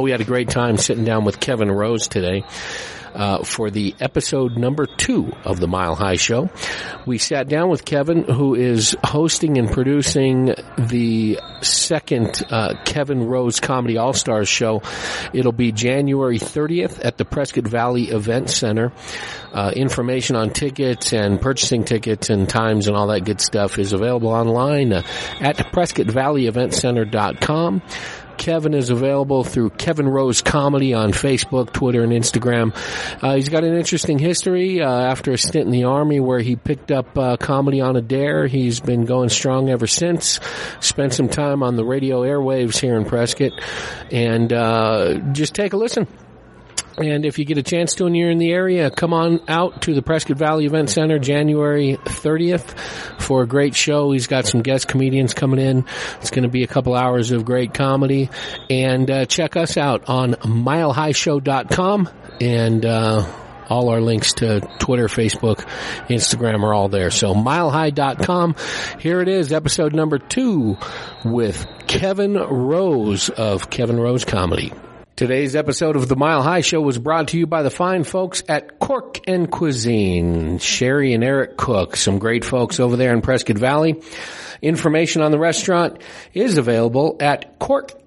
we had a great time sitting down with Kevin Rose today for the episode number 2 of the Mile High Show. We sat down with Kevin, who is hosting and producing the second Kevin Rose Comedy All-Stars show. It'll be January 30th at the Prescott Valley Event Center. Information on tickets and purchasing tickets and times and all that good stuff is available online at PrescottValleyEventCenter.com. Kevin is available through Kevin Rose Comedy on Facebook, Twitter, and Instagram. He's got an interesting history. After a stint in the Army where he picked up comedy on a dare, he's been going strong ever since. Spent some time on the radio airwaves here in Prescott. And just take a listen. And if you get a chance to and you're in the area, come on out to the Prescott Valley Event Center January 30th for a great show. He's got some guest comedians coming in. It's going to be a couple hours of great comedy. And check us out on milehighshow.com. And all our links to Twitter, Facebook, Instagram are all there. So milehigh.com. Here it is, episode number 2 with Kevin Rose of Kevin Rose Comedy. Today's episode of the Mile High Show was brought to you by the fine folks at Cork and Cuisine. Sherry and Eric Cook, some great folks over there in Prescott Valley. Information on the restaurant is available at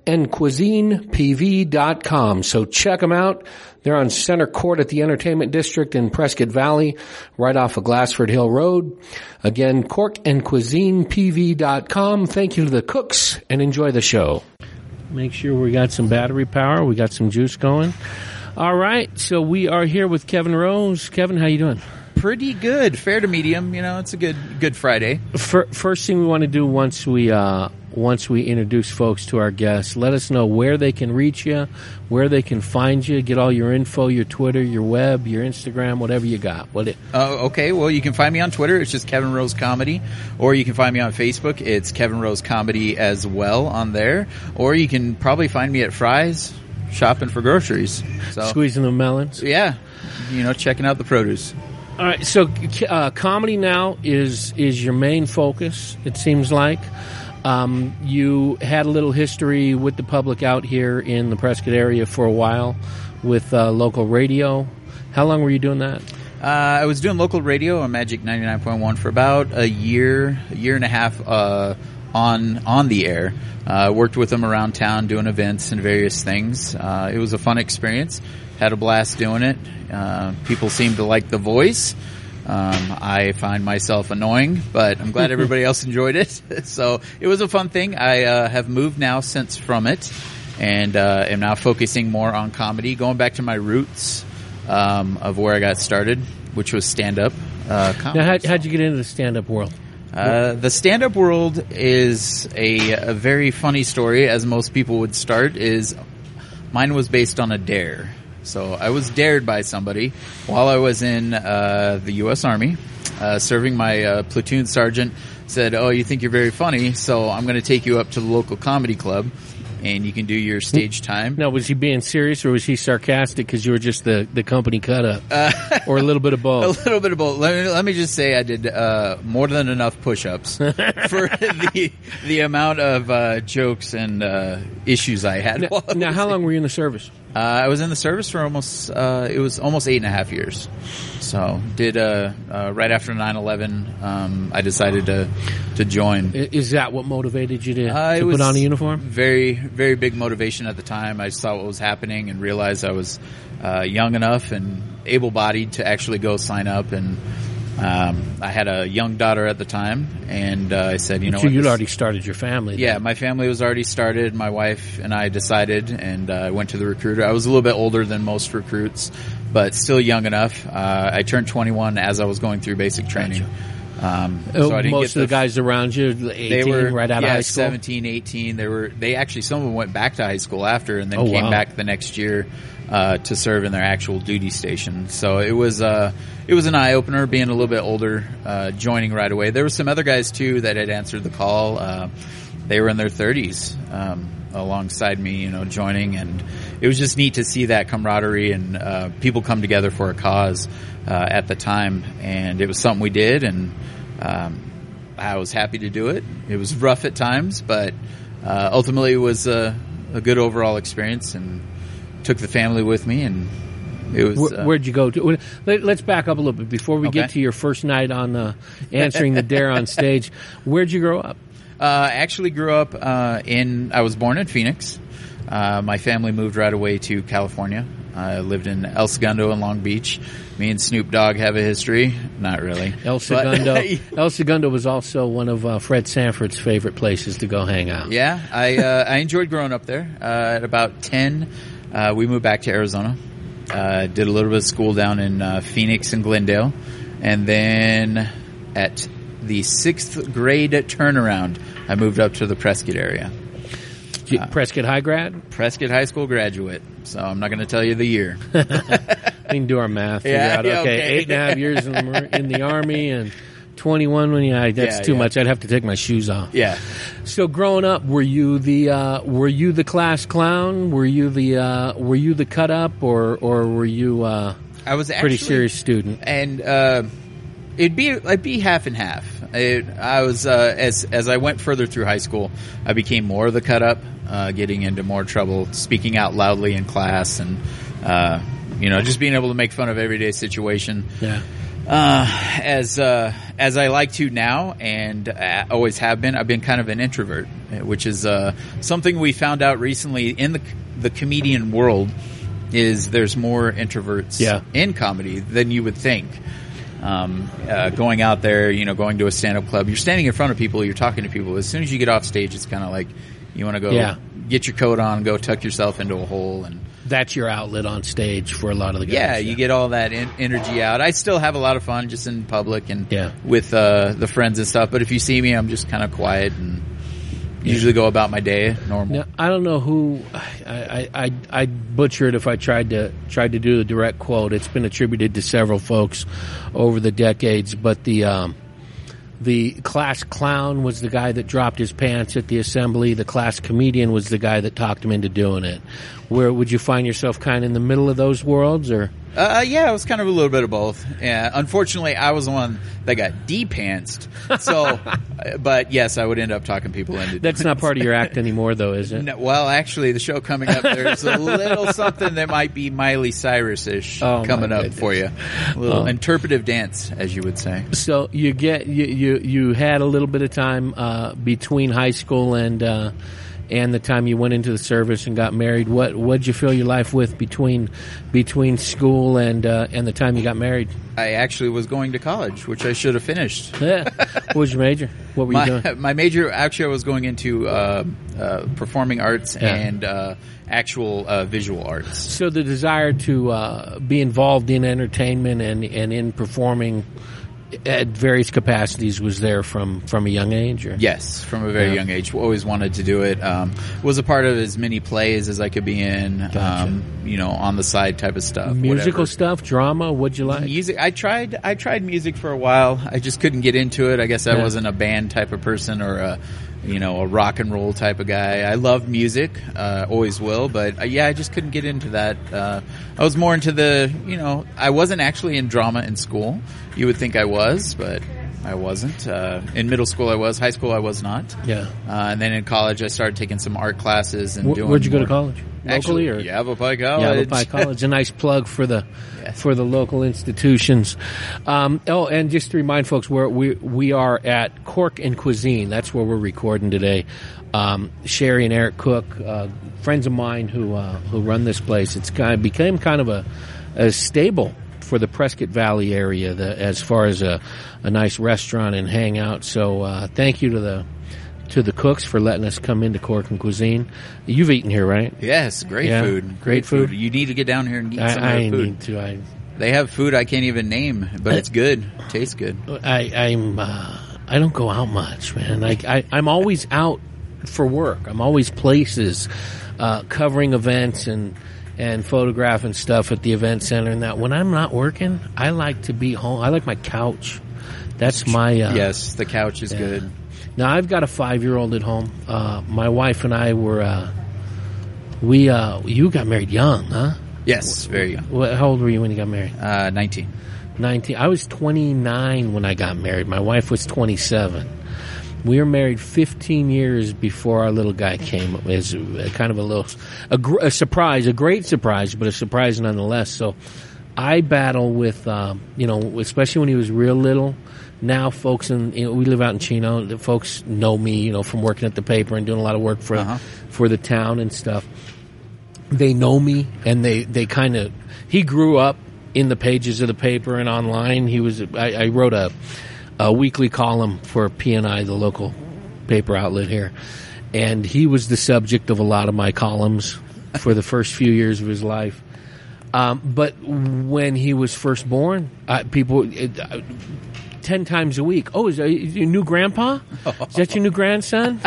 corkandcuisinepv.com. So check them out. They're on Center Court at the Entertainment District in Prescott Valley, right off of Glassford Hill Road. Again, corkandcuisinepv.com. Thank you to the cooks and enjoy the show. Make sure we got some battery power. We got some juice going. All right, so we are here with Kevin Rose. Kevin, how you doing? Pretty good. Fair to medium. You know, it's a good Friday. First thing we want to do once we introduce folks to our guests, let us know where they can reach you, where they can find you, get all your info, your Twitter, your web, your Instagram, whatever you got. Okay, well, you can find me on Twitter. It's just Kevin Rose Comedy. Or you can find me on Facebook. It's Kevin Rose Comedy as well on there. Or you can probably find me at Fry's shopping for groceries. So, squeezing the melons? Yeah. You know, checking out the produce. All right, so comedy now is your main focus, it seems like. You had a little history with the public out here in the Prescott area for a while with local radio. How long were you doing that? I was doing local radio on Magic 99.1 for about a year and a half on the air. Worked with them around town doing events and various things. It was a fun experience. Had a blast doing it. People seemed to like the voice. I find myself annoying, but I'm glad everybody else enjoyed it. So it was a fun thing. I have moved now since from it and am now focusing more on comedy, going back to my roots of where I got started, which was stand-up comedy. Now, how'd you get into the stand-up world? The stand-up world is a very funny story, as most people would start. Mine was based on a dare. So I was dared by somebody while I was in the U.S. Army, serving. My platoon sergeant said, "Oh, you think you're very funny, so I'm going to take you up to the local comedy club, and you can do your stage time." Now, was he being serious, or was he sarcastic because you were just the company cut-up? Or a little bit of both? A little bit of both. Let me just say I did more than enough push-ups for the amount of jokes and issues I had. Now, how long were you in the service? I was in the service for almost 8.5 years. So did right after 9/11, I decided to join. Is that what motivated you to put on a uniform? Very, very big motivation at the time. I saw what was happening and realized I was young enough and able-bodied to actually go sign up. And I had a young daughter at the time, and I said, you know, so you'd already started your family. Then. Yeah, my family was already started. My wife and I decided, and I went to the recruiter. I was a little bit older than most recruits, but still young enough. I turned 21 as I was going through basic training. So I didn't most of the guys around you, 18, they were right out of high school? 17, 18. They actually, some of them went back to high school after and then came back the next year to serve in their actual duty station. So it was an eye-opener being a little bit older, joining right away. There were some other guys, too, that had answered the call. They were in their 30s alongside me, you know, joining. And it was just neat to see that camaraderie and people come together for a cause at the time. And it was something we did, and I was happy to do it. It was rough at times, but ultimately it was a good overall experience. And took the family with me, and it was. Where'd you go to? Let's back up a little bit before we get to your first night on answering the dare on stage. Where'd you grow up? Actually grew up I was born in Phoenix. My family moved right away to California. I lived in El Segundo and Long Beach. Me and Snoop Dogg have a history. Not really. El Segundo. El Segundo was also one of Fred Sanford's favorite places to go hang out. Yeah, I enjoyed growing up there. At about 10, we moved back to Arizona. Did a little bit of school down in Phoenix and Glendale. And then at the 6th grade turnaround, I moved up to the Prescott area. Prescott High grad? Prescott High School graduate. So I'm not going to tell you the year. We can do our math. Okay, 8.5 years in the Army and 21 when that's too much. I'd have to take my shoes off. Yeah. So growing up, were you the class clown? Were you the cut up, or were you I was a pretty serious student? And I'd be half and half. I was as I went further through high school, I became more of the cut up, getting into more trouble, speaking out loudly in class, and just being able to make fun of everyday situation. Yeah. As I like to now, and always have been, I've been kind of an introvert, which is something we found out recently in the comedian world. Is there's more introverts in comedy than you would think. Going out there, going to a stand-up club, you're standing in front of people, you're talking to people. As soon as you get off stage, it's kind of like you want to go get your coat on, go tuck yourself into a hole, and that's your outlet on stage for a lot of the guys. Yeah, you get all that energy out. I still have a lot of fun just in public and with the friends and stuff. But if you see me, I'm just kind of quiet and usually go about my day normal. Now, I don't know who I'd butcher it if I tried to do the direct quote. It's been attributed to several folks over the decades, but the class clown was the guy that dropped his pants at the assembly. The class comedian was the guy that talked him into doing it. Where would you find yourself kind of in the middle of those worlds, or? Yeah, it was kind of a little bit of both. Yeah, unfortunately, I was the one that got de-pantsed. So, but yes, I would end up talking people into. That's not part of your act anymore, though, is it? No, well, actually, the show coming up, there's a little something that might be Miley Cyrus-ish coming up for you. A little interpretive dance, as you would say. So you had a little bit of time between high school and the time you went into the service and got married. What'd you fill your life with between school and the time you got married? I actually was going to college, which I should have finished. Yeah. What was your major? What were you doing? My major, actually, I was going into performing arts and actual visual arts. So the desire to be involved in entertainment and in performing at various capacities was there from a young age? Or? Yes, from a very young age. Always wanted to do it. Was a part of as many plays as I could be in, on the side type of stuff. Musical stuff, drama, what'd you like? Music. I tried music for a while. I just couldn't get into it. I guess I wasn't a band type of person or a rock and roll type of guy. I love music, always will, but I just couldn't get into that. I was more into I wasn't actually in drama in school. You would think I was, but I wasn't. In middle school I was, high school I was not. Yeah. And then in college I started taking some art classes and doing. Where'd you go to college? Locally, or Yavapai College? Yavapai College, a nice plug for the local institutions. And just to remind folks, we are at Cork and Cuisine. That's where we're recording today. Sherry and Eric Cook, friends of mine who run this place. It's became kind of a staple for the Prescott Valley area, as far as a nice restaurant and hangout. So thank you to the cooks for letting us come into Cork and Cuisine. You've eaten here, right? Yes, great food. Great food. You need to get down here and eat some of their food. I need to. They have food I can't even name, but it's good. Tastes good. I don't go out much, man. I'm always out for work. I'm always places, covering events and photographing stuff at the event center and that. When I'm not working, I like to be home. I like my couch. That's my... yes, the couch is good. Now, I've got a 5-year-old at home. My wife and I were... you got married young, huh? Yes, very young. How old were you when you got married? 19. 19. I was 29 when I got married. My wife was 27. We were married 15 years before our little guy came. It was kind of a surprise, a great surprise, but a surprise nonetheless. So I battle with, especially when he was real little. Now folks we live out in Chino. The folks know me, from working at the paper and doing a lot of work for the town and stuff. They know me, and they kind of, he grew up in the pages of the paper and online. I wrote a weekly column for PNI, the local paper outlet here, and he was the subject of a lot of my columns for the first few years of his life. But when he was first born, people 10 times a week. Oh, is that your new grandpa? Is that your new grandson?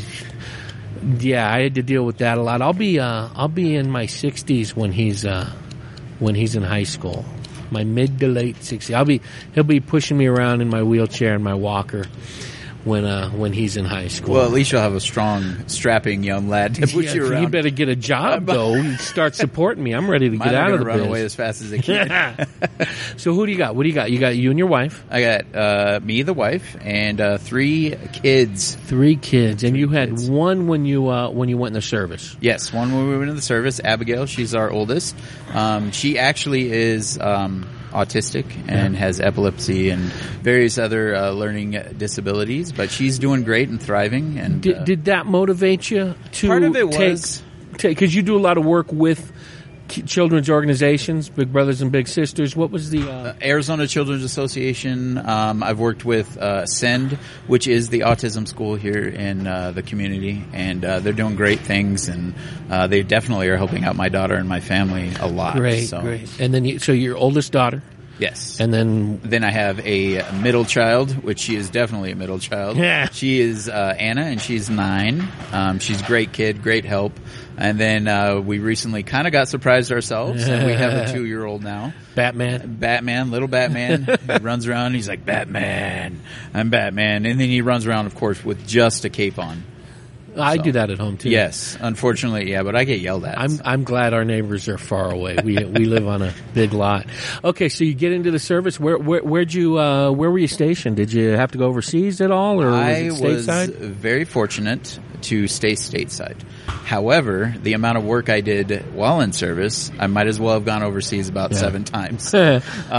Yeah, I had to deal with that a lot. I'll be in my 60s when he's in high school. My mid to late 60s. He'll be pushing me around in my wheelchair and my walker when he's in high school. Well, at least you'll have a strong, strapping young lad to push you around. He better get a job, though. Start supporting me. I'm ready to get out of the biz. Run away as fast as they can. So who do you got? What do you got? You got you and your wife? I got me, the wife, and 3 kids. 3 kids, and you had one when you went in the service. Yes, one when we went in the service. Abigail, she's our oldest. She actually is autistic and has epilepsy and various other learning disabilities, but she's doing great and thriving. And did that motivate you to? Part of it was because you do a lot of work with children's organizations, Big Brothers and Big Sisters. What was the Arizona Children's Association? I've worked with SEND, which is the autism school here in the community, and they're doing great things, and they definitely are helping out my daughter and my family a lot. Great. And then, so your oldest daughter? Yes. And then I have a middle child, which she is definitely a middle child. Yeah. She is Anna, and she's 9. She's a great kid, great help. And then we recently kind of got surprised ourselves, and we have a 2-year-old now. Batman, little Batman. He runs around, and he's like, Batman, I'm Batman. And then he runs around, of course, with just a cape on. I do that at home too. Yes, unfortunately, yeah, but I get yelled at. I'm glad our neighbors are far away. We live on a big lot. Okay, so you get into the service. Where were you stationed? Did you have to go overseas at all, or was it stateside? I was very fortunate to stay stateside. However, the amount of work I did while in service, I might as well have gone overseas about 7 times. I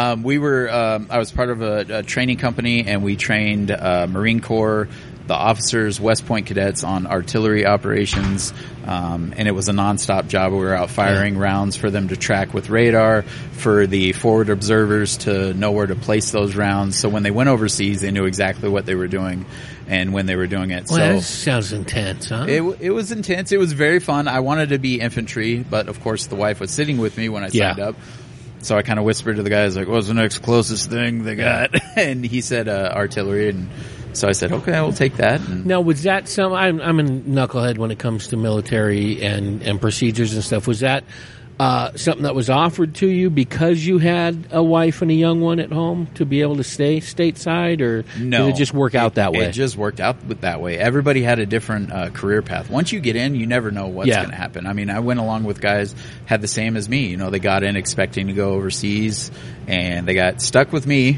was part of a training company, and we trained Marine Corps, the officers, West Point cadets on artillery operations, and it was a nonstop job. We were out firing rounds for them to track with radar, for the forward observers to know where to place those rounds. So when they went overseas, they knew exactly what they were doing and when they were doing it. Well, that sounds intense, huh? It was intense. It was very fun. I wanted to be infantry, but of course the wife was sitting with me when I signed up. So I kind of whispered to the guys, like, what's the next closest thing they got? And he said artillery, and so I said, okay, I will take that. And now, was that I'm a knucklehead when it comes to military and procedures and stuff. Was that something that was offered to you because you had a wife and a young one at home to be able to stay stateside, or no, did it just work out that way? It just worked out that way. Everybody had a different career path. Once you get in, you never know what's going to happen. I mean, I went along with guys had the same as me. They got in expecting to go overseas, and they got stuck with me,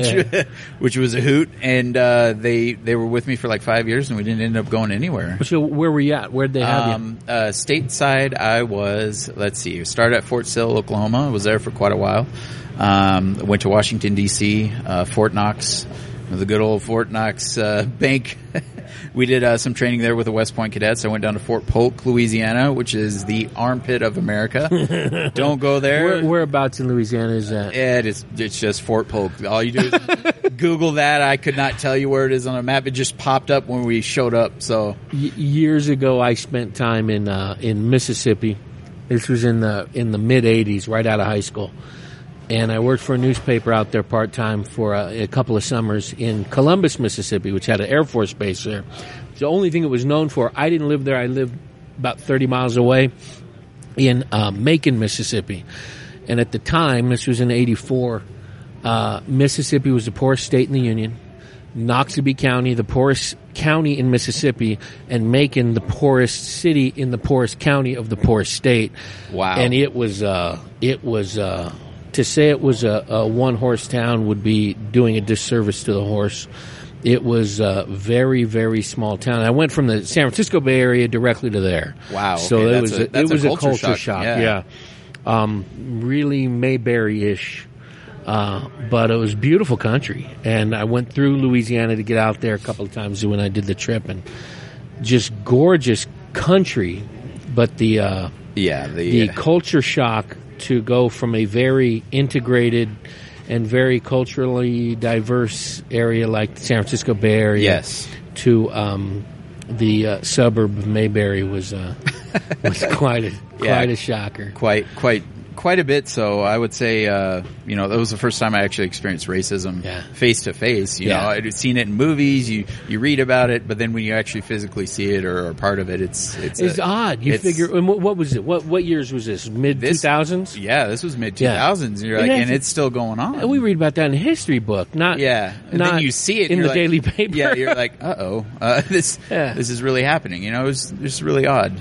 which was a hoot. And they were with me for like 5 years, and we didn't end up going anywhere. So where were you at? Where'd they have you? Stateside, I was, let's see, started at Fort Sill, Oklahoma. I was there for quite a while. Went to Washington, D.C., Fort Knox, the good old Fort Knox bank. We did some training there with the West Point cadets. I went down to Fort Polk, Louisiana, which is the armpit of America. Don't go there. Whereabouts in Louisiana is that? It's just Fort Polk. All you do is Google that. I could not tell you where it is on a map. It just popped up when we showed up. So years ago, I spent time in Mississippi. This was in the mid '80s, right out of high school, and I worked for a newspaper out there part time for a couple of summers in Columbus, Mississippi, which had an Air Force base there. It's the only thing it was known for. I didn't live there. I lived about 30 miles away in Macon, Mississippi, and at the time, this was in '84. Mississippi was the poorest state in the Union. Noxubee County, the poorest county in Mississippi, and Macon, the poorest city in the poorest county of the poorest state. Wow! And it was to say it was a one-horse town would be doing a disservice to the horse. it was a very, very small town. I went from the San Francisco Bay Area directly to there. Wow. So okay. it was a culture shock. Yeah. Really Mayberry-ish. But it was beautiful country. And I went through Louisiana to get out there a couple of times when I did the trip, and just gorgeous country. But the culture shock to go from a very integrated and very culturally diverse area like the San Francisco Bay Area, yes, to the suburb of Mayberry was quite a shocker. Quite a bit. So I would say, that was the first time I actually experienced racism face to face. You know, I'd seen it in movies. You read about it, but then when you actually physically see it or are part of it, it's odd. You figure, and what was it? What years was this? Mid 2000s? Yeah, this was mid 2000s. And you're like, and it's still going on. And we read about that in a history book, not and then you see it in the like, daily paper. Yeah, you're like, this is really happening. You know, it's really odd.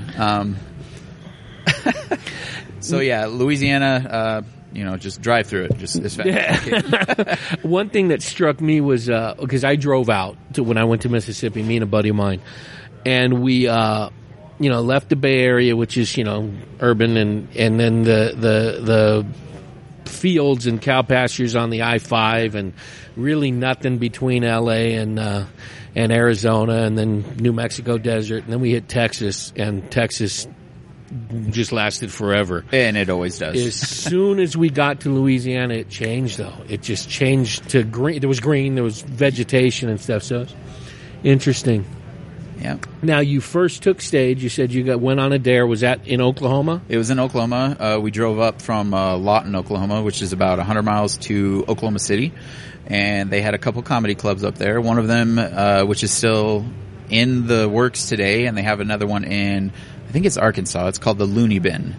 So yeah, Louisiana, just drive through it just as fast. One thing that struck me was because I drove out to when I went to Mississippi, me and a buddy of mine, and we left the Bay Area, which is urban, and then the fields and cow pastures on the I-5, and really nothing between L.A. and Arizona, and then New Mexico desert, and then we hit Texas, and Texas just lasted forever. And it always does. As soon as we got to Louisiana, it changed, though. It just changed to green. There was green, there was vegetation and stuff, so it's interesting. Yeah. Now, you first took stage. You said you went on a dare. Was that in Oklahoma? It was in Oklahoma. We drove up from Lawton, Oklahoma, which is about 100 miles to Oklahoma City. And they had a couple comedy clubs up there. One of them, which is still in the works today, and they have another one in, I think it's Arkansas. It's called the Looney Bin.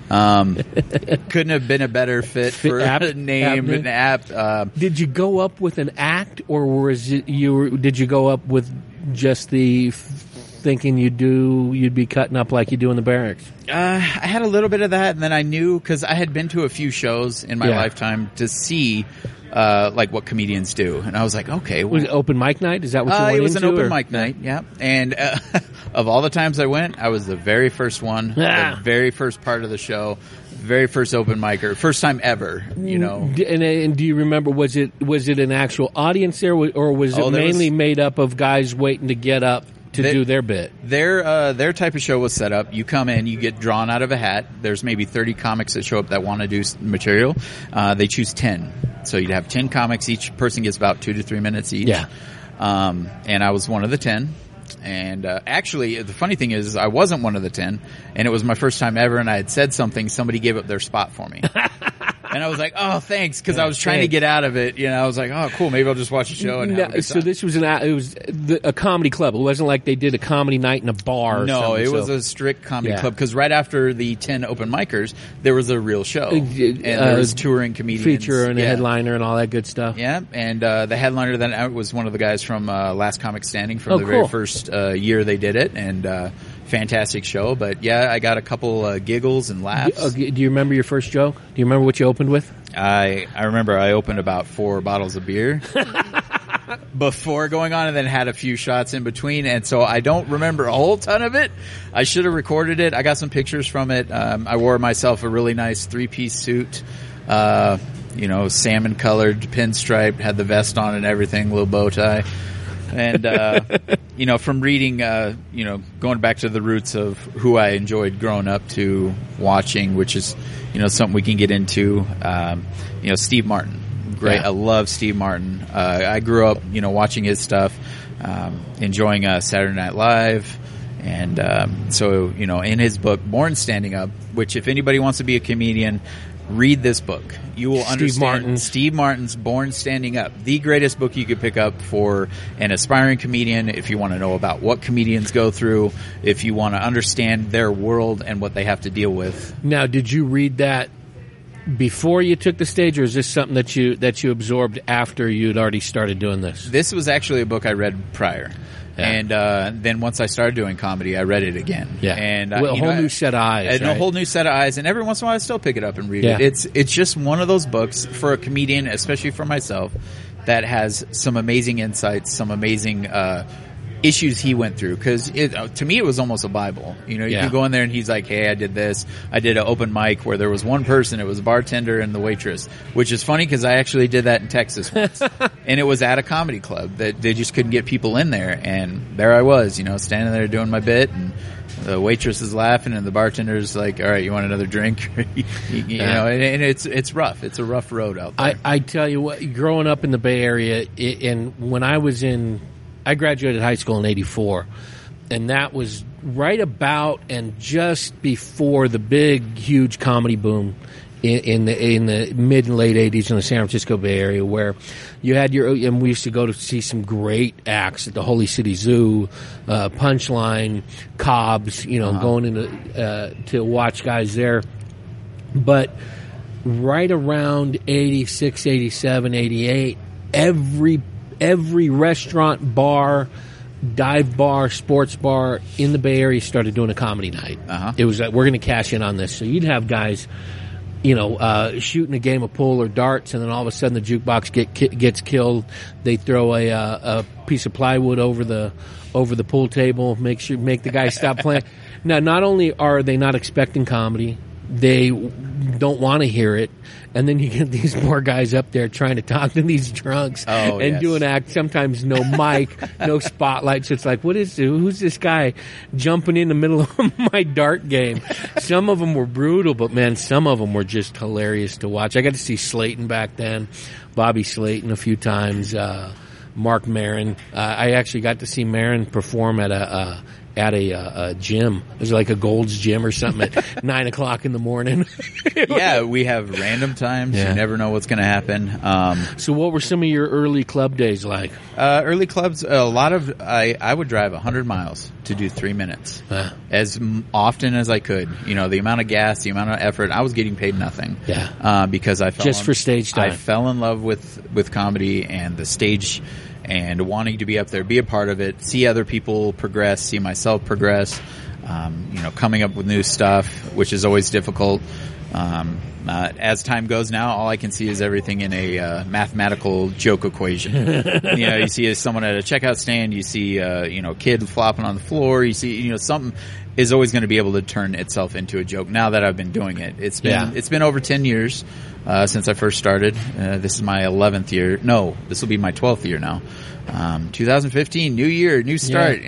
Couldn't have been a better fit for a name and app. Did you go up with an act, or did you go up with just the thinking you'd be cutting up like you do in the barracks? I had a little bit of that, and then I knew, because I had been to a few shows in my lifetime to see like what comedians do, and I was like, okay, was it open mic night? Is that what you went into? It was an open mic night, yeah. And of all the times I went, I was the very first one, the very first part of the show, very first open micer, first time ever. And do you remember? Was it an actual audience there, or was it mainly made up of guys waiting to get up to do their bit? Their type of show was set up. You come in, you get drawn out of a hat. There's maybe 30 comics that show up that want to do material. They choose 10. So you'd have 10 comics. Each person gets about 2 to 3 minutes each. Yeah. And I was one of the 10. And actually, the funny thing is I wasn't one of the 10. And it was my first time ever, and I had said something. Somebody gave up their spot for me. And I was like, oh, thanks, because I was trying to get out of it. I was like, oh, cool, maybe I'll just watch the show. And have a good time. So this was a comedy club. It wasn't like they did a comedy night in a bar. No, it was a strict comedy club, because right after the 10 open micers, there was a real show. And there was touring comedians. Feature and a headliner and all that good stuff. Yeah, and the headliner then was one of the guys from Last Comic Standing from the very first year they did it. And fantastic show. But yeah, I got a couple giggles and laughs. Do you remember your first joke? Do you remember what you opened with? I remember I opened about 4 bottles of beer before going on, and then had a few shots in between, and so I don't remember a whole ton of it. I should have recorded it. I got some pictures from it. I wore myself a really nice 3-piece suit, salmon colored, pinstriped, had the vest on and everything, little bow tie. And, from reading, going back to the roots of who I enjoyed growing up to watching, which is, something we can get into, Steve Martin. Great. Yeah. I love Steve Martin. I grew up, watching his stuff, enjoying Saturday Night Live. And so, in his book, Born Standing Up, which if anybody wants to be a comedian, read this book. You will understand Steve Martin's Born Standing Up, the greatest book you could pick up for an aspiring comedian if you want to know about what comedians go through, if you want to understand their world and what they have to deal with. Now, did you read that before you took the stage, or is this something that you absorbed after you'd already started doing this? This was actually a book I read prior. Yeah. And then once I started doing comedy, I read it again. Yeah. And a whole new set of eyes. A whole new set of eyes. And every once in a while, I still pick it up and read it. It's just one of those books for a comedian, especially for myself, that has some amazing insights, some amazing issues he went through. Because to me, it was almost a Bible. You know, you could go in there and he's like, hey, I did this. I did an open mic where there was one person. It was a bartender and the waitress, which is funny because I actually did that in Texas once. And it was at a comedy club that they just couldn't get people in there. And there I was, you know, standing there doing my bit, and the waitress is laughing and the bartender's like, all right, you want another drink? you know, and it's rough. It's a rough road out there. I tell you what, growing up in the Bay Area, and when I graduated high school in '84, and that was right about and just before the big, huge comedy boom in the mid and late '80s in the San Francisco Bay Area, where you had and we used to go to see some great acts at the Holy City Zoo, Punchline, Cobb's, you know, going into to watch guys there. But right around 86, 87, 88, every restaurant, bar, dive bar, sports bar in the Bay Area started doing a comedy night. It was like, we're going to cash in on this. So you'd have guys, you know, shooting a game of pool or darts, and then all of a sudden the jukebox gets killed. They throw a piece of plywood over the pool table, make the guy stop playing. Now, not only are they not expecting comedy, they don't want to hear it, and then you get these poor guys up there trying to talk to these drunks and do an act. Sometimes no mic, no spotlight. So it's like, who's this guy jumping in the middle of my dart game? Some of them were brutal, but man, some of them were just hilarious to watch. I got to see Slayton back then, Bobby Slayton a few times, Mark Maron. I actually got to see Maron perform at a gym. It was like a Gold's Gym or something at 9 o'clock in the morning. Yeah, we have random times. You never know what's going to happen. So what were some of your early club days like? Early clubs, I would drive 100 miles to do 3 minutes as often as I could. You know, the amount of gas, the amount of effort. I was getting paid nothing. Because I fell for stage time. I fell in love with comedy and the stage, and wanting to be up there, be a part of it, see other people progress, see myself progress, you know, coming up with new stuff, which is always difficult. As time goes now, all I can see is everything in a mathematical joke equation. You know, you see someone at a checkout stand, you see, you know, a kid flopping on the floor, you see, you know, something is always going to be able to turn itself into a joke. Now that I've been doing it, it's been over 10 years. Since I first started. This is my 11th year. No, this will be my 12th year now. 2015, new year, new start.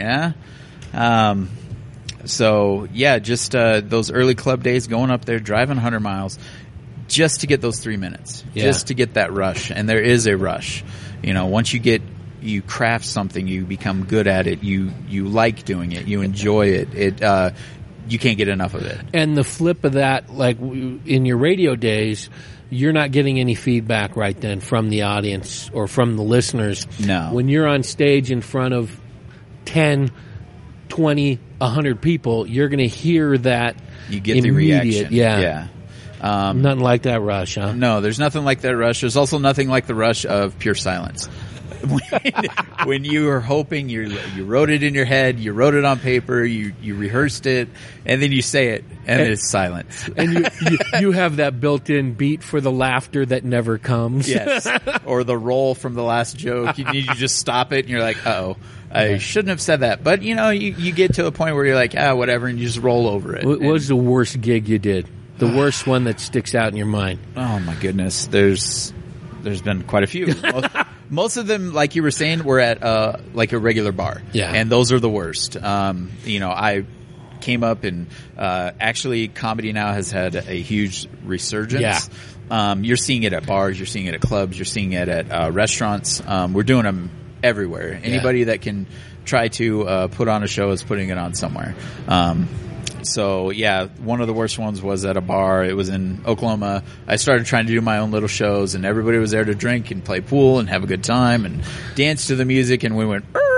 So yeah, just those early club days, going up there, driving 100 miles, just to get those 3 minutes, just to get that rush. And there is a rush. You know, once you craft something, you become good at it. You like doing it. You enjoy it. You can't get enough of it. And the flip of that, like in your radio days, you're not getting any feedback right then from the audience or from the listeners. No. When you're on stage in front of 10, 20, 100 people, you're going to hear that. You get the reaction. Yeah. Nothing like that rush, huh? No, there's nothing like that rush. There's also nothing like the rush of pure silence. When you are hoping, you wrote it in your head, you wrote it on paper, you rehearsed it, and then you say it, and it's silence. And you have that built-in beat for the laughter that never comes. Yes. Or the roll from the last joke. You just stop it, and you're like, uh-oh, I shouldn't have said that. But, you know, you get to a point where you're like, whatever, and you just roll over it. What was the worst gig you did? The worst one that sticks out in your mind? Oh, my goodness. There's been quite a few. Most of them, like you were saying, were at like a regular bar. Yeah. And those are the worst. You know, I came up and actually comedy now has had a huge resurgence. Yeah. You're seeing it at bars, you're seeing it at clubs, you're seeing it at restaurants. We're doing them everywhere. Anybody that can try to put on a show is putting it on somewhere. So yeah, one of the worst ones was at a bar. It was in Oklahoma. I started trying to do my own little shows, and everybody was there to drink and play pool and have a good time and dance to the music, and we went,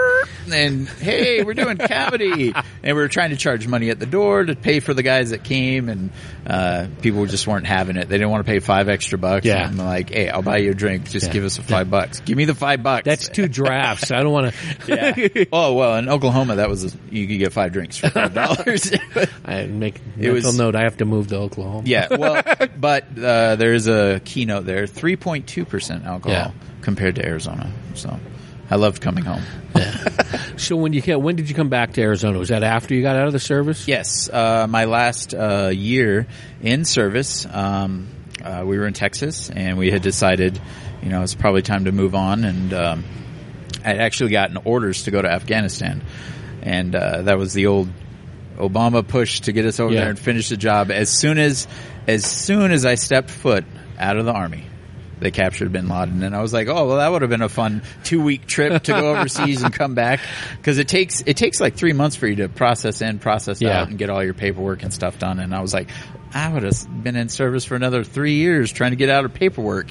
and hey, we're doing comedy, and we were trying to charge money at the door to pay for the guys that came, and people just weren't having it. They didn't want to pay $5 extra. Yeah. And I'm like, hey, I'll buy you a drink. Just give us $5. Give me the $5. That's 2 drafts. I don't want to. Yeah. Oh well, in Oklahoma, that was you could get 5 drinks for $5. I make mental note. I have to move to Oklahoma. Yeah. Well, but there is a keynote there: 3.2% alcohol compared to Arizona. So I loved coming home. Yeah. So when did you come back to Arizona? Was that after you got out of the service? Yes, my last year in service. We were in Texas, and we had decided, it's probably time to move on. And I'd actually gotten orders to go to Afghanistan, and that was the old Obama push to get us over there and finish the job. As soon as I stepped foot out of the Army, they captured bin Laden, and I was like, oh, well, that would have been a fun 2-week trip to go overseas and come back, because it takes like 3 months for you to process in, process out, and get all your paperwork and stuff done. And I was like, I would have been in service for another 3 years trying to get out of paperwork,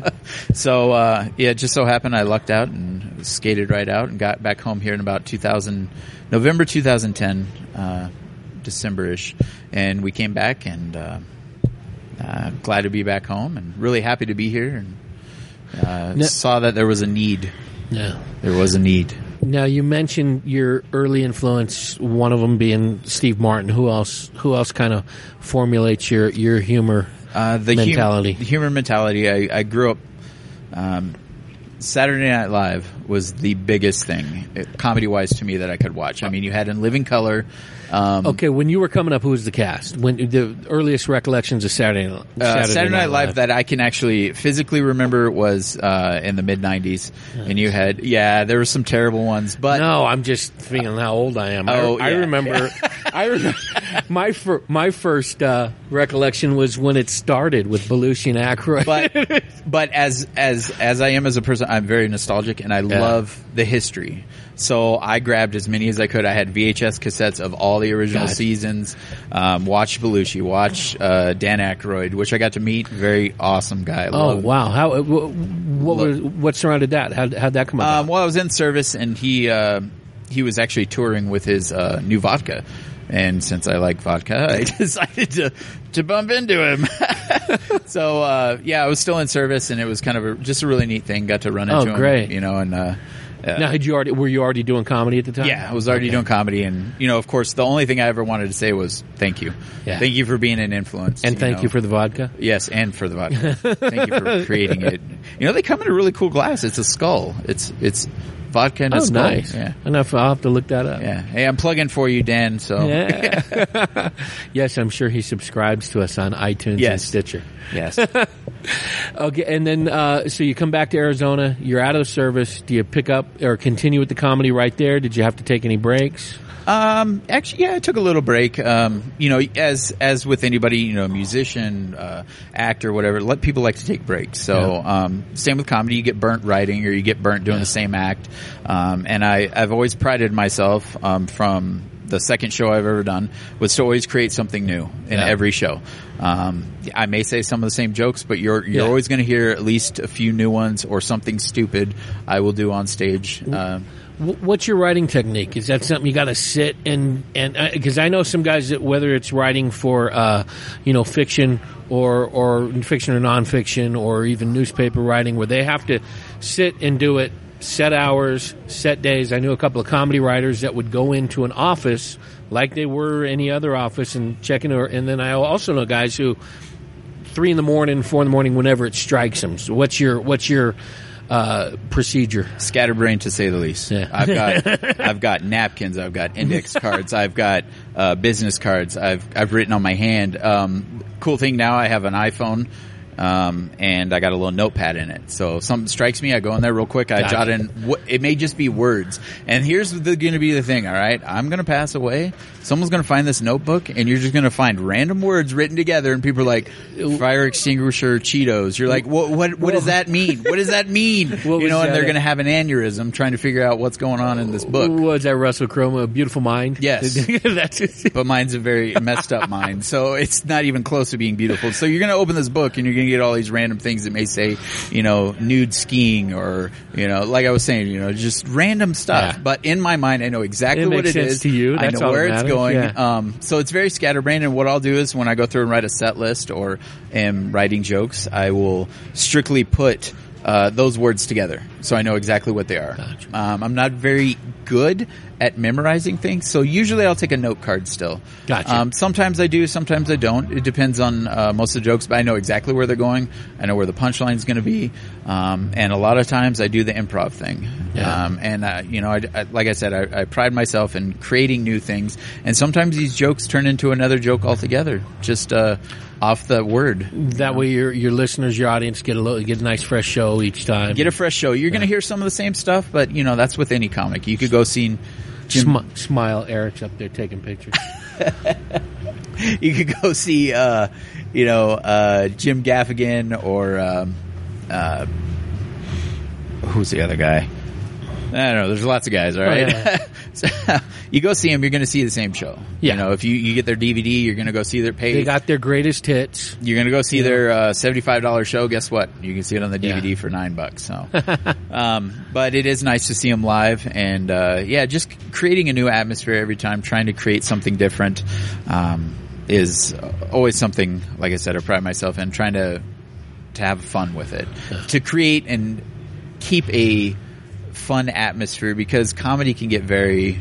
So, it just so happened I lucked out and skated right out and got back home here in about November 2010, December-ish. And we came back, and glad to be back home and really happy to be here, and saw that there was a need. Yeah. There was a need. Now, you mentioned your early influence, one of them being Steve Martin. Who else kind of formulates your humor mentality? Humor mentality. I grew up, Saturday Night Live was the biggest thing, comedy-wise, to me, that I could watch. I mean, you had In Living Color. Okay, when you were coming up, who was the cast? When the earliest recollections of Saturday Night Live that I can actually physically remember was in the mid-'90s, and you had there were some terrible ones. But no, I'm just thinking how old I am. I remember. My first recollection was when it started with Belushi and Aykroyd. But as I am as a person, I'm very nostalgic, and I love the history. So I grabbed as many as I could. I had VHS cassettes of all the original seasons. Watched Belushi, watched Dan Aykroyd, which I got to meet. Very awesome guy. Wow! What surrounded that? How'd that come about? Well, I was in service, and he was actually touring with his new vodka. And since I like vodka, I decided to bump into him. So, I was still in service, and it was kind of just a really neat thing. Got to run into him. Great. Now, were you already doing comedy at the time? Yeah, I was already doing comedy, and of course, the only thing I ever wanted to say was thank you. Yeah. Thank you for being an influence, and thank you for the vodka. Yes, and for the vodka. Thank you for creating it. They come in a really cool glass. It's a skull. It's vodka and a skull. Nice. Yeah. Enough. I'll have to look that up. Yeah. Hey, I'm plugging for you, Dan. So. Yeah. Yes, I'm sure he subscribes to us on iTunes and Stitcher. Yes. Okay, and then so you come back to Arizona. You're out of service. Do you pick up or continue with the comedy right there? Did you have to take any breaks? Actually, I took a little break. As with anybody, musician, actor, whatever, people like to take breaks. So, same with comedy. You get burnt writing, or you get burnt doing the same act. And I've always prided myself, from the second show I've ever done, was to always create something new in every show. I may say some of the same jokes, but you're always going to hear at least a few new ones, or something stupid I will do on stage. What's your writing technique? Is that something you got to sit and because I know some guys that, whether it's writing for fiction or fiction or nonfiction, or even newspaper writing, where they have to sit and do it set hours, set days. I knew a couple of comedy writers that would go into an office like they were any other office and check in. And then I also know guys who 3 in the morning, 4 in the morning, whenever it strikes them. So what's your procedure? Scatterbrained, to say the least. Yeah. I've got napkins. I've got index cards. I've got business cards. I've written on my hand. Cool thing now, I have an iPhone. And I got a little notepad in it. So if something strikes me, I go in there real quick. I jot in. It may just be words. And here's going to be the thing. All right, I'm going to pass away. Someone's going to find this notebook, and you're just going to find random words written together. And people are like, fire extinguisher, Cheetos. You're like, what does that mean? What does that mean? And they're going to have an aneurysm trying to figure out what's going on in this book. Was that Russell Crowe, A Beautiful Mind? Yes. But mine's a very messed up mind. So it's not even close to being beautiful. So you're going to open this book, and you're going going to get all these random things that may say, nude skiing or, like I was saying, just random stuff. Yeah. But in my mind, I know exactly what it is. To you. I That's know all where that it's matters. going. Yeah. So it's very scatterbrained. And what I'll do is when I go through and write a set list or am writing jokes, I will strictly put those words together, so I know exactly what they are. Gotcha. I'm not very good at memorizing things, so usually I'll take a note card still. Gotcha. Sometimes I do, sometimes I don't. It depends on most of the jokes, but I know exactly where they're going. I know where the punchline is going to be, and a lot of times I do the improv thing. Yeah. I, like I said, I pride myself in creating new things, and sometimes these jokes turn into another joke altogether. Just off the word. That way, your listeners, your audience get a nice fresh show each time. Get a fresh show. You're going to hear some of the same stuff, but that's with any comic. You could go see Jim. Smile. Eric's up there taking pictures. You could go see, Jim Gaffigan or who's the other guy? I don't know. There's lots of guys, all right? Oh, yeah. So, you go see them, you're going to see the same show. Yeah. If you get their DVD, you're going to go see their page. They got their greatest hits. You're going to go see their $75 show. Guess what? You can see it on the DVD Yeah. for $9. So, but it is nice to see them live, and just creating a new atmosphere every time, trying to create something different, is always something. Like I said, I pride myself in trying to have fun with it, to create and keep a fun atmosphere, because comedy can get very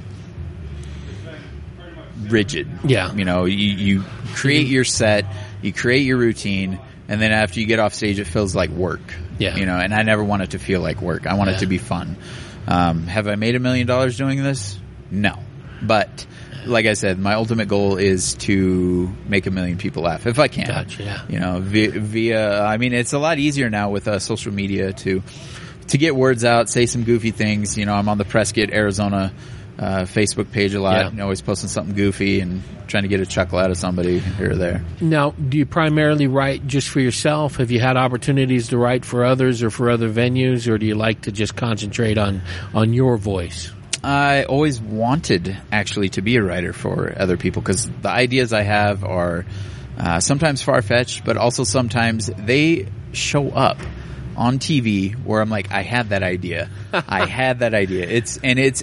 rigid. Yeah. You create your set, you create your routine, and then after you get off stage, it feels like work. Yeah. And I never want it to feel like work. I want it to be fun. Have I made $1 million doing this? No. But like I said, my ultimate goal is to make 1 million people laugh if I can. Gotcha, yeah. Via it's a lot easier now with social media to get words out, say some goofy things. I'm on the Prescott, Arizona Facebook page a lot. Yeah. Always posting something goofy and trying to get a chuckle out of somebody here or there. Now, do you primarily write just for yourself? Have you had opportunities to write for others or for other venues, or do you like to just concentrate on your voice? I always wanted, actually, to be a writer for other people, because the ideas I have are sometimes far-fetched, but also sometimes they show up on TV where I'm like, I had that idea. I had that idea. It's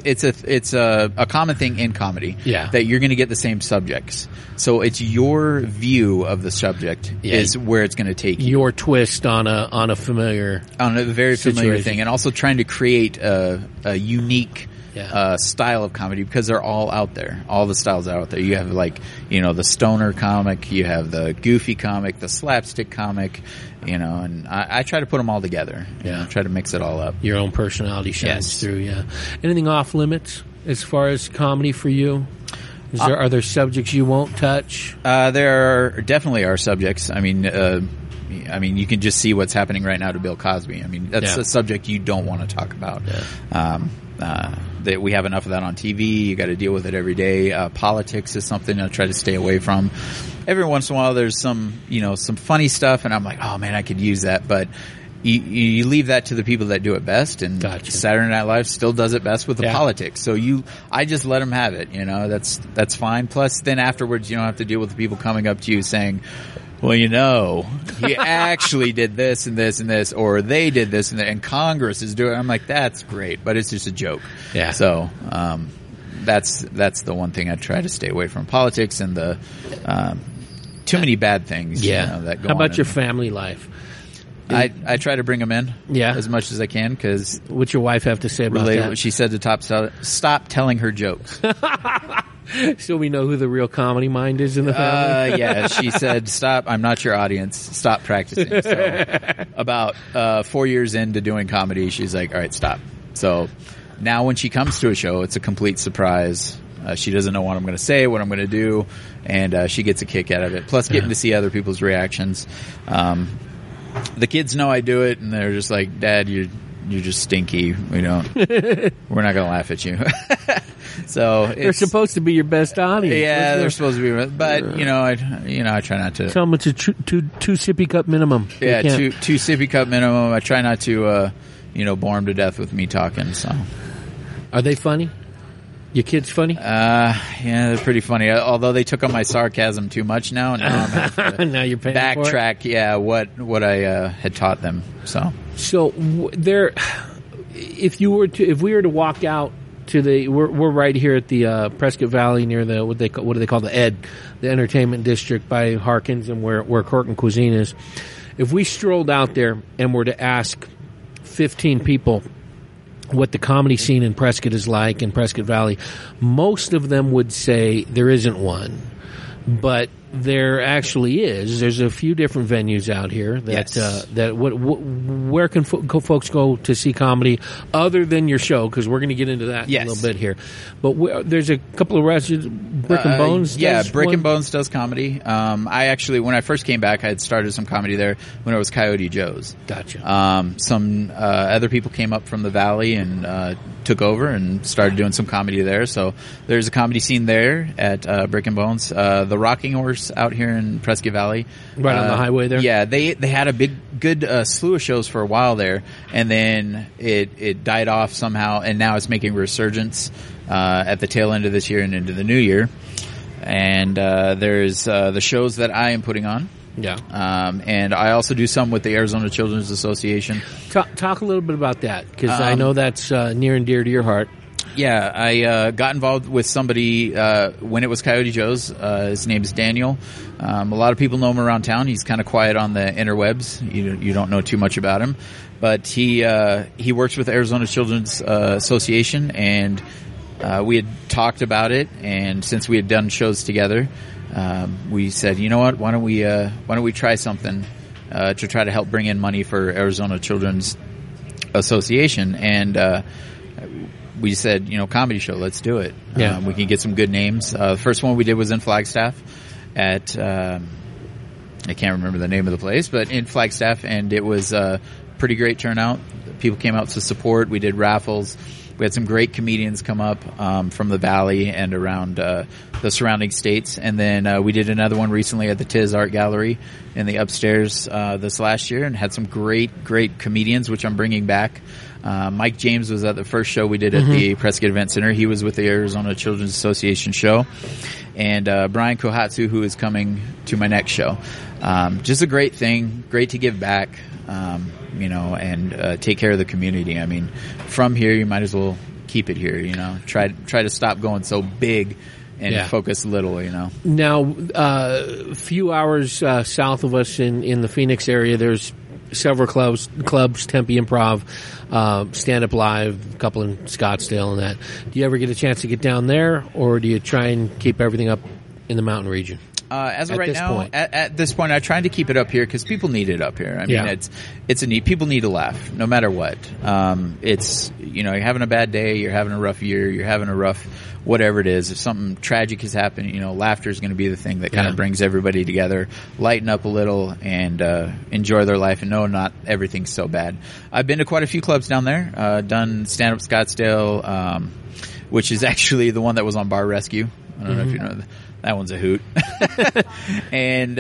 a common thing in comedy. Yeah. That you're going to get the same subjects. So it's your view of the subject is where it's going to take you. Your twist on a familiar, on a very familiar situation. thing, and also trying to create a unique style of comedy, because they're all out there. All the styles are out there. You have the stoner comic, you have the goofy comic, the slapstick comic, and I try to put them all together. Try to mix it all up. Your own personality shines through. Yeah. Anything off limits as far as comedy for you? Are there subjects you won't touch? There definitely are subjects. I mean, you can just see what's happening right now to Bill Cosby. I mean, that's a subject you don't want to talk about. Yeah. That we have enough of that on TV. You got to deal with it every day. Politics is something I try to stay away from. Every once in a while, there's some funny stuff, and I'm like, oh man, I could use that. But you leave that to the people that do it best, and Gotcha. Saturday Night Live still does it best with the politics. So I just let them have it. That's fine. Plus, then afterwards, you don't have to deal with the people coming up to you saying, well, he actually did this and this and this, or they did this and that, and Congress is doing it. I'm like, that's great, but it's just a joke. Yeah. So, that's the one thing I try to stay away from. Politics and the, too many bad things. Yeah. That go How about on your family life? I try to bring them in. Yeah. As much as I can, because. What's your wife have to say about that? She said to stop telling her jokes. So we know who the real comedy mind is in the family? Yeah, she said, stop, I'm not your audience, stop practicing. So about 4 years into doing comedy, she's like, all right, stop. So now when she comes to a show, it's a complete surprise. She doesn't know what I'm going to say, what I'm going to do, and she gets a kick out of it. Plus getting to see other people's reactions. The kids know I do it, and they're just like, Dad, you're just stinky. We're not going to laugh at you. So they're supposed to be your best audience. Yeah, they're supposed to be, but I try not to. Tell them it's a two sippy cup minimum. Yeah, two sippy cup minimum. I try not to, bore them to death with me talking. So, are they funny? Your kids funny? Yeah, they're pretty funny. Although they took on my sarcasm too much now, and now I'm having to now you're paying backtrack. for it? Yeah, what I had taught them. So there, if we were to walk out to we're right here at the Prescott Valley near the what do they call the entertainment district by Harkins and where Court and Cuisine is. If we strolled out there and were to ask 15 people what the comedy scene in Prescott is like in Prescott Valley, most of them would say there isn't one. But there actually is. There's a few different venues out here that where can folks go to see comedy other than your show? Because we're going to get into that in a little bit here. But there's a couple of restaurants. Brick and Bones. Brick and Bones does comedy. I actually, when I first came back, I had started some comedy there when it was Coyote Joe's. Gotcha. Some other people came up from the valley and took over and started doing some comedy there. So there's a comedy scene there at Brick and Bones. The Rocking Horse out here in Prescott Valley, right on the highway there. Yeah, they had a good slew of shows for a while there, and then it died off somehow, and now it's making a resurgence at the tail end of this year and into the new year. And there's the shows that I am putting on. Yeah. And I also do some with the Arizona Children's Association. Talk a little bit about that, because I know that's near and dear to your heart. Yeah, I got involved with somebody when it was Coyote Joe's. His name is Daniel. A lot of people know him around town. He's kind of quiet on the interwebs. You don't know too much about him. But he works with the Arizona Children's Association, and we had talked about it. And since we had done shows together, we said, you know what? Why don't we try something to try to help bring in money for Arizona Children's Association? And we said, comedy show, let's do it. Yeah. We can get some good names. The first one we did was in Flagstaff at, I can't remember the name of the place, but in Flagstaff, and it was a pretty great turnout. People came out to support. We did raffles. We had some great comedians come up from the valley and around the surrounding states. And then we did another one recently at the Tiz Art Gallery in the upstairs this last year, and had some great comedians, which I'm bringing back. Mike James was at the first show we did at the Prescott Event Center. He was with the Arizona Children's Association show. And Brian Kohatsu, who is coming to my next show. Just a great thing. Great to give back, and take care of the community. I mean, from here, you might as well keep it here, Try to stop going so big and focus little, Now, a few hours south of us in the Phoenix area, there's several clubs, Tempe Improv, Stand Up Live, a couple in Scottsdale and that. Do you ever get a chance to get down there, or do you try and keep everything up in the mountain region? As of right now, at this point, I try to keep it up here because people need it up here. I mean, it's a need. People need to laugh no matter what. It's, you're having a bad day, you're having a rough year, you're having a rough whatever it is. If something tragic has happened, laughter is going to be the thing that kind of brings everybody together, lighten up a little, and enjoy their life, and know not everything's so bad. I've been to quite a few clubs down there. Done Stand Up Scottsdale, which is actually the one that was on Bar Rescue. I don't know if you know that one's a hoot. And,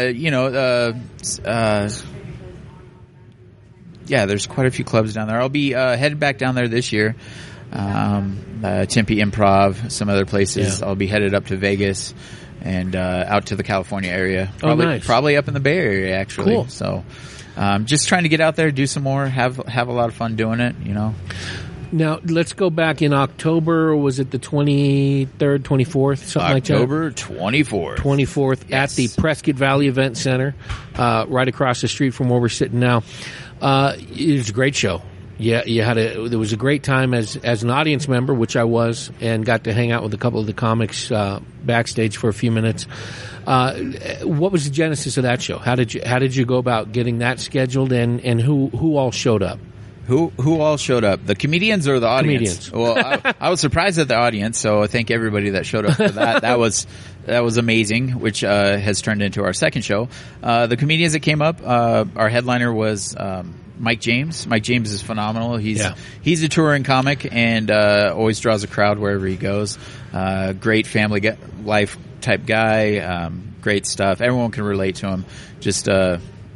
there's quite a few clubs down there. I'll be headed back down there this year. Tempe Improv, some other places. I'll be headed up to Vegas and out to the California area. Probably up in the Bay Area, actually. Cool. So just trying to get out there, do some more, have a lot of fun doing it, Now, let's go back in October. Was it the 23rd, 24th, something like that? October 24th. 24th at the Prescott Valley Event Center, right across the street from where we're sitting now. It was a great show. Yeah, there was a great time as an audience member, which I was, and got to hang out with a couple of the comics backstage for a few minutes. What was the genesis of that show? How did you go about getting that scheduled, and who all showed up? Who all showed up? The comedians or the audience? Well, I was surprised at the audience, so I thank everybody that showed up for that. That was amazing, which has turned into our second show. The comedians that came up, our headliner was Mike James. Mike James is phenomenal. He's a touring comic and always draws a crowd wherever he goes. Great family life type guy. Great stuff. Everyone can relate to him. Just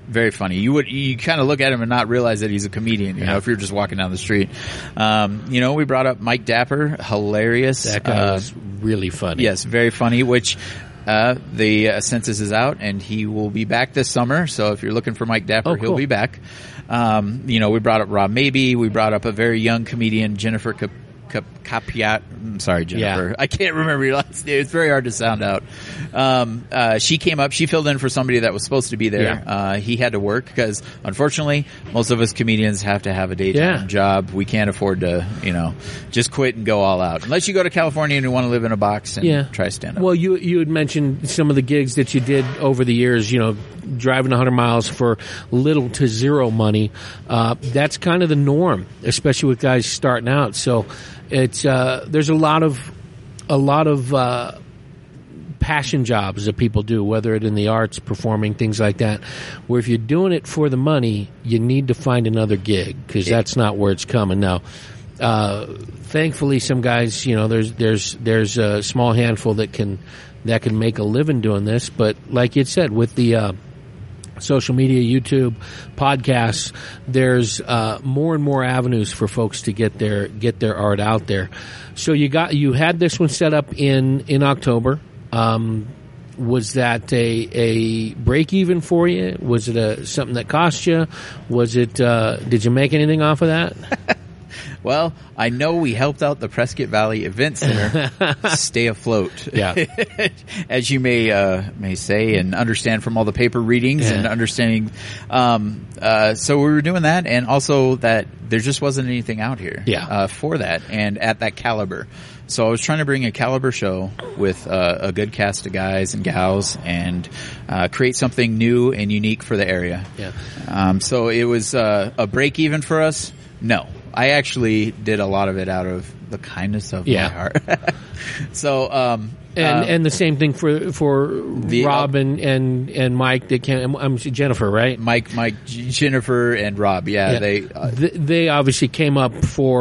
very funny. You kind of look at him and not realize that he's a comedian, you know, if you're just walking down the street. You know, we brought up Mike Dapper, hilarious. That guy was really funny. Yes, very funny, which the census is out, and he will be back this summer. So if you're looking for Mike Dapper, he'll be back. You know, we brought up Rob Mabey. We brought up a very young comedian, Jennifer Capiat. I'm sorry, Jennifer. Yeah. I can't remember your last name. It's very hard to sound out. She came up. She filled in for somebody that was supposed to be there. Yeah. He had to work because, unfortunately, most of us comedians have to have a daytime job. We can't afford to, you know, just quit and go all out. Unless you go to California and you want to live in a box and try stand-up. Well, you had mentioned some of the gigs that you did over the years, you know, driving 100 miles for little to zero money. That's kind of the norm, especially with guys starting out. So it's there's a lot of passion jobs that people do, whether it's in the arts, performing, things like that, where if you're doing it for the money, you need to find another gig because that's not where it's coming. Now, thankfully, some guys, you know, there's a small handful that can make a living doing this, but like you said, with the social media, YouTube, podcasts, there's more and more avenues for folks to get their art out there. So you had this one set up in October. Was that a break even for you? Was it something that cost you? Was it did you make anything off of that? Well, I know we helped out the Prescott Valley Event Center stay afloat. Yeah. As you may say and understand from all the paper readings and understanding. So we were doing that, and also that there just wasn't anything out here for that and at that caliber. So I was trying to bring a caliber show with a good cast of guys and gals and create something new and unique for the area. Yeah. So it was a break even for us. No. I actually did a lot of it out of the kindness of my heart. So, and the same thing for Rob and Mike. I'm Jennifer, right? Mike, Jennifer, and Rob. Yeah. They obviously came up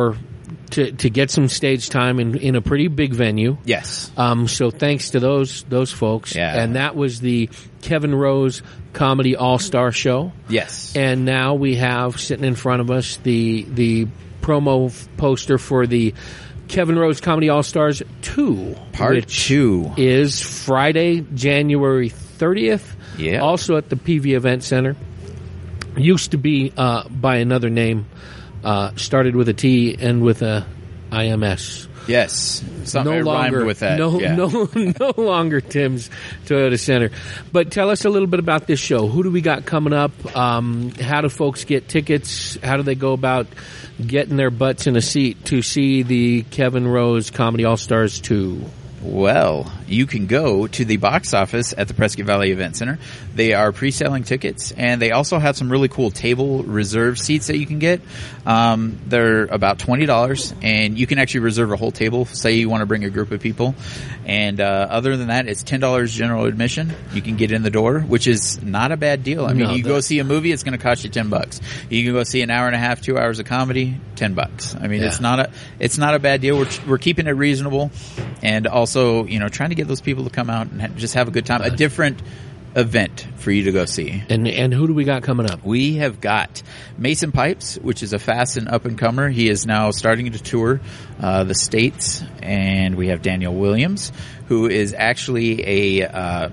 to get some stage time in a pretty big venue. Yes. So thanks to those folks. Yeah. And that was the Kevin Rose Comedy All-Star Show. Yes. And now we have sitting in front of us the promo poster for the Kevin Rose Comedy All-Stars 2. Part 2. Is Friday, January 30th. Yeah. Also at the PV Event Center. Used to be by another name. Started with a T and with a IMS. Yes. Something rhymed with that. No longer Tim's Toyota Center. But tell us a little bit about this show. Who do we got coming up? How do folks get tickets? How do they go about getting their butts in a seat to see the Kevin Rose Comedy All-Stars 2? Well, you can go to the box office at the Prescott Valley Event Center. They are pre-selling tickets, and they also have some really cool table reserve seats that you can get. They're about $20, and you can actually reserve a whole table. Say you want to bring a group of people. And other than that, it's $10 general admission. You can get in the door, which is not a bad deal. I mean, you go see a movie, it's going to cost you $10. You can go see an hour and a half, 2 hours of comedy, $10. I mean, it's not a bad deal. We're keeping it reasonable, and also, you know, trying to get those people to come out and just have a good time. A different event for you to go see. And who do we got coming up? We have got Mason Pipes, which is a fast and up-and-comer. He is now starting to tour the States. And we have Daniel Williams, who is actually a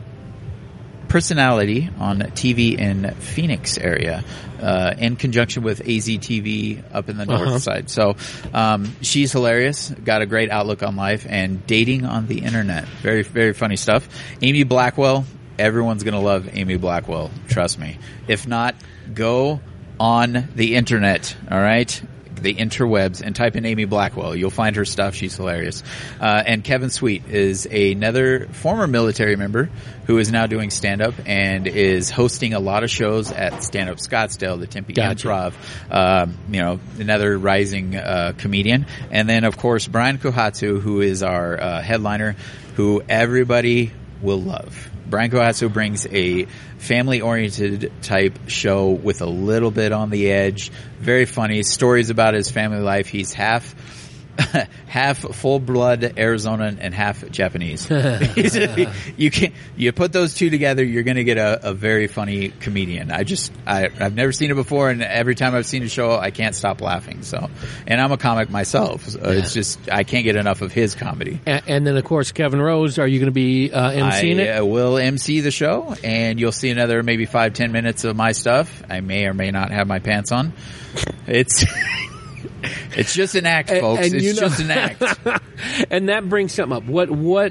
personality on TV in Phoenix area, in conjunction with AZTV up in the north side. So, she's hilarious, got a great outlook on life and dating on the internet. Very, very funny stuff. Amy Blackwell, everyone's gonna love Amy Blackwell. Trust me. If not, go on the internet, alright? The interwebs and type in Amy Blackwell. You'll find her stuff. She's hilarious. And Kevin Sweet is another former military member who is now doing stand-up and is hosting a lot of shows at Stand Up Scottsdale, the Tempe Improv. You know, another rising comedian. And then, of course, Brian Kohatsu, who is our headliner, who everybody will love. Brian Kohatsu brings a family-oriented type show with a little bit on the edge. Very funny. Stories about his family life. He's half half full-blood Arizonan and half Japanese. You put those two together, you're going to get a very funny comedian. I've never seen it before, and every time I've seen a show, I can't stop laughing. So, and I'm a comic myself. So it's just I can't get enough of his comedy. And then, of course, Kevin Rose. Are you going to be emceeing it? I will MC the show, and you'll see another maybe 5-10 minutes of my stuff. I may or may not have my pants on. It's just an act, folks. It's just an act. And that brings something up. What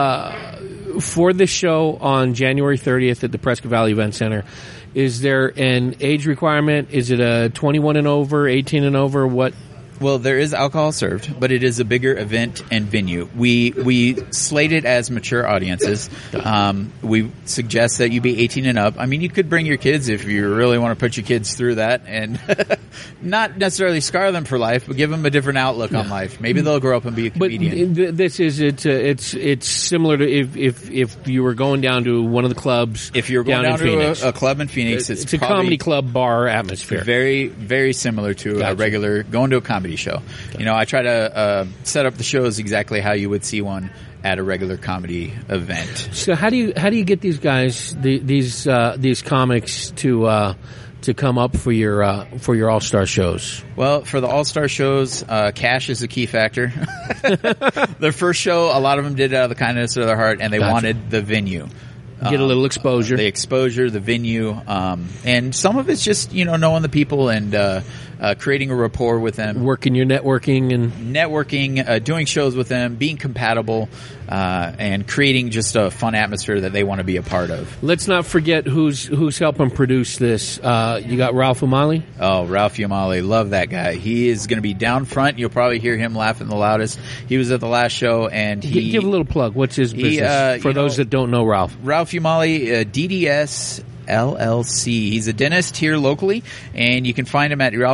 for this show on January 30th at the Prescott Valley Event Center, is there an age requirement? Is it a 21 and over, 18 and over? What? Well, there is alcohol served, but it is a bigger event and venue. We slate it as mature audiences. We suggest that you be 18 and up. I mean, you could bring your kids if you really want to put your kids through that and not necessarily scar them for life, but give them a different outlook on life. Maybe they'll grow up and be a comedian. But it's similar to if you were going down to one of the clubs. If you're going down to a club in Phoenix, it's a comedy club bar atmosphere. Very, very similar to a regular going to a comedy show. You know, I try to set up the shows exactly how you would see one at a regular comedy event. So how do you get these guys, these comics to come up for your all-star shows? Well, for the all-star shows, cash is a key factor. Their first show, a lot of them did it out of the kindness of their heart, and they wanted the venue. Get a little exposure. The exposure, the venue, and some of it's just, knowing the people and creating a rapport with them. Working your networking and doing shows with them, being compatible, and creating just a fun atmosphere that they want to be a part of. Let's not forget who's helping produce this. You got Ralph Umali? Oh, Ralph Umali. Love that guy. He is going to be down front. You'll probably hear him laughing the loudest. He was at the last show, and give a little plug. What's his business? For those that don't know Ralph. Ralph Umali, DDS LLC. He's a dentist here locally, and you can find him at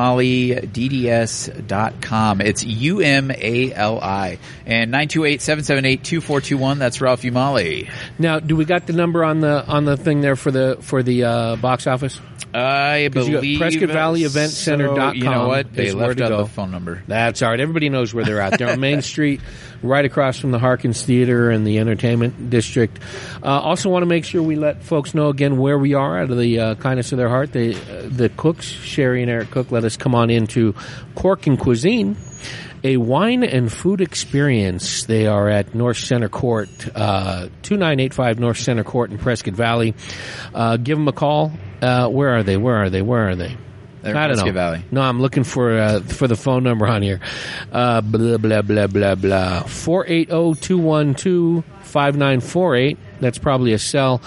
ralphumali.dds.com. It's UMALI. And 928-778-2421. That's Ralph Umali. Now, do we got the number on the thing there for the box office? I believe PrescottValleyEventCenter.com. So, you know what? They left out the phone number. That's all right. Everybody knows where they're at. They're on Main Street, right across from the Harkins Theater and the Entertainment District. Also want to make sure we let folks know again where we are out of the kindness of their heart. The cooks, Sherry and Eric Cook, let us come on into Cork and Cuisine, a wine and food experience. They are at North Center Court, 2985 North Center Court in Prescott Valley. Give them a call. Where are they? They're I don't know. Valley. No, I'm looking for the phone number on here. Blah, blah, blah, blah, blah. 480-212-5948. That's probably a cell.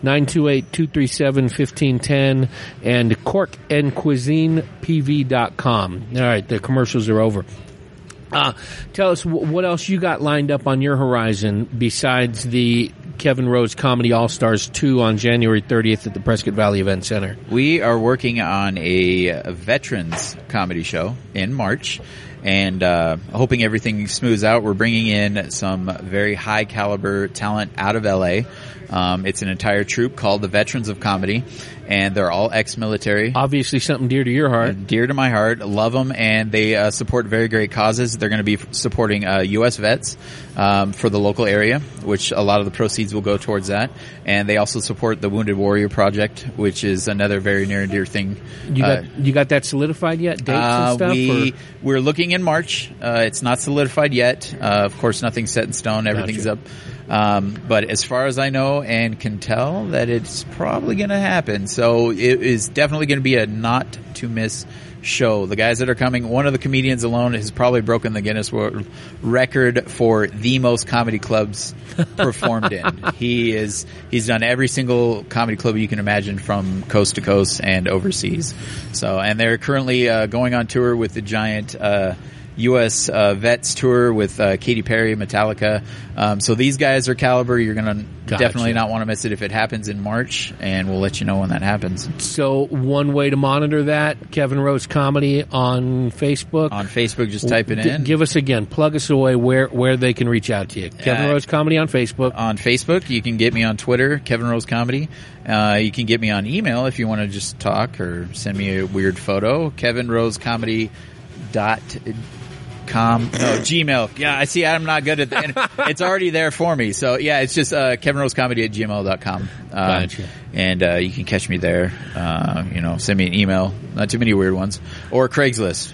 928-237-1510 and corkandcuisinepv.com. All right, the commercials are over. Tell us what else you got lined up on your horizon besides the Kevin Rose Comedy All-Stars 2 on January 30th at the Prescott Valley Event Center. We are working on a veterans comedy show in March, and hoping everything smooths out. We're bringing in some very high-caliber talent out of L.A. It's an entire troupe called the Veterans of Comedy, and they're all ex-military. Obviously something dear to your heart. Dear to my heart. Love them, and they support very great causes. They're going to be supporting U.S. vets for the local area, which a lot of the proceeds will go towards that. And they also support the Wounded Warrior Project, which is another very near and dear thing. You got that solidified yet? Dates and stuff? We're looking in March. It's not solidified yet. Of course, nothing's set in stone. Everything's up. But as far as I know and can tell, that it's probably going to happen. So it is definitely going to be a not to miss show. The guys that are coming, one of the comedians alone has probably broken the Guinness World Record for the most comedy clubs performed in. He's done every single comedy club you can imagine from coast to coast and overseas. So, and they're currently going on tour with the giant U.S. Vets tour with Katy Perry, Metallica. So these guys are caliber. You're going to definitely not want to miss it if it happens in March, and we'll let you know when that happens. So one way to monitor that, Kevin Rose Comedy on Facebook. On Facebook, just type it in. Give us again, plug us away where they can reach out to you. Kevin Rose Comedy on Facebook. On Facebook, you can get me on Twitter, Kevin Rose Comedy. You can get me on email if you want to just talk or send me a weird photo, kevinrosecomedy.com kevinrose.com. No, Gmail. Yeah, I see. I'm not good at that. It's already there for me. So yeah, it's just kevinrosecomedy@gmail.com. Gotcha. And you can catch me there. Send me an email. Not too many weird ones. Or Craigslist.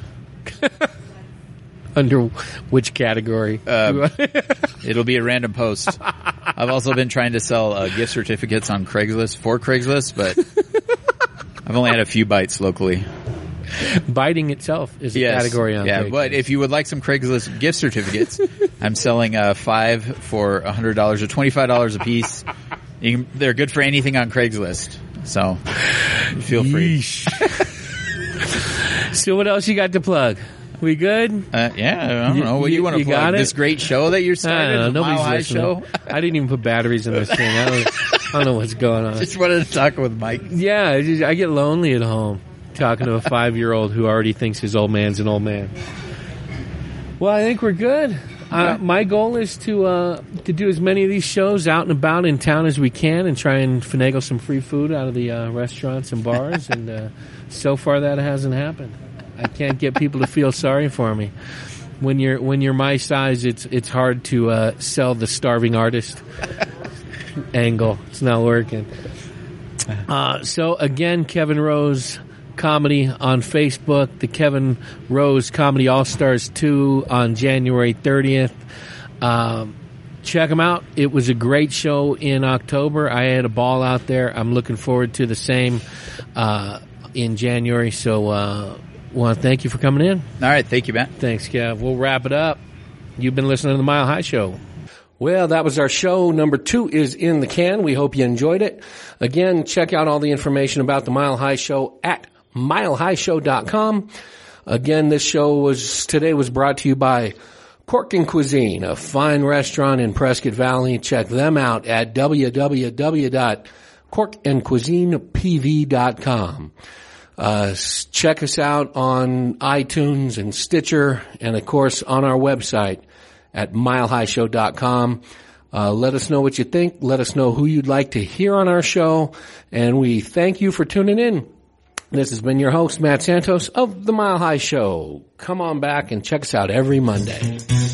Under which category? It'll be a random post. I've also been trying to sell gift certificates on Craigslist for Craigslist, but I've only had a few bites locally. Biting itself is a category on Craigslist. But if you would like some Craigslist gift certificates, I'm selling 5 for $100 or $25 a piece. They're good for anything on Craigslist, so feel free. So what else you got to plug? We good? I don't know. What do you want to plug? This great show that you're starting? The Mile High Show? I didn't even put batteries in this thing. I don't know what's going on. Just wanted to talk with Mike. Yeah, I get lonely at home talking to a 5-year-old who already thinks his old man's an old man. Well, I think we're good. Okay. My goal is to do as many of these shows out and about in town as we can and try and finagle some free food out of the restaurants and bars. And so far that hasn't happened. I can't get people to feel sorry for me. When you're my size, it's hard to sell the starving artist angle. It's not working. So again, Kevin Rose Comedy on Facebook, the Kevin Rose Comedy All-Stars 2 on January 30th. Check them out. It was a great show in October. I had a ball out there. I'm looking forward to the same in January. So want to thank you for coming in. All right. Thank you, Matt. Thanks, Kev. We'll wrap it up. You've been listening to the Mile High Show. Well, that was our show. Number 2 is in the can. We hope you enjoyed it. Again, check out all the information about the Mile High Show at milehighshow.com. Again, this show today was brought to you by Cork and Cuisine, a fine restaurant in Prescott Valley. Check them out at www.corkandcuisinepv.com. Check us out on iTunes and Stitcher, and of course on our website at milehighshow.com. Let us know what you think. Let us know who you'd like to hear on our show, and we thank you for tuning in. This has been your host, Matt Santos of The Mile High Show. Come on back and check us out every Monday.